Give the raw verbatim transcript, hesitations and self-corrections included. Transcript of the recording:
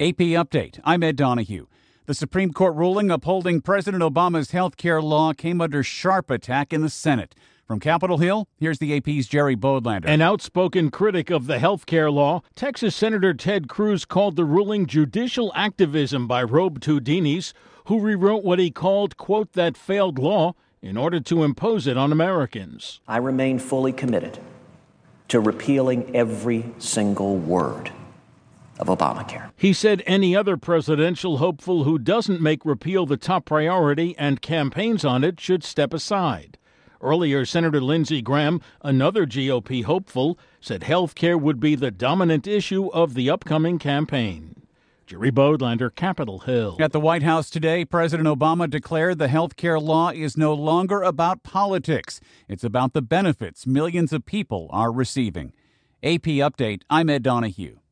A P Update, I'm Ed Donahue. The Supreme Court ruling upholding President Obama's health care law came under sharp attack in the Senate. From Capitol Hill, here's the A P's Jerry Bodlander. An outspoken critic of the health care law, Texas Senator Ted Cruz called the ruling judicial activism by Rob Tudinis, who rewrote what he called, quote, that failed law in order to impose it on Americans. I remain fully committed to repealing every single word of Obamacare. He said any other presidential hopeful who doesn't make repeal the top priority and campaigns on it should step aside. Earlier, Senator Lindsey Graham, another G O P hopeful, said health care would be the dominant issue of the upcoming campaign. Jerry Bodlander, Capitol Hill. At the White House today, President Obama declared the health care law is no longer about politics. It's about the benefits millions of people are receiving. A P Update, I'm Ed Donahue.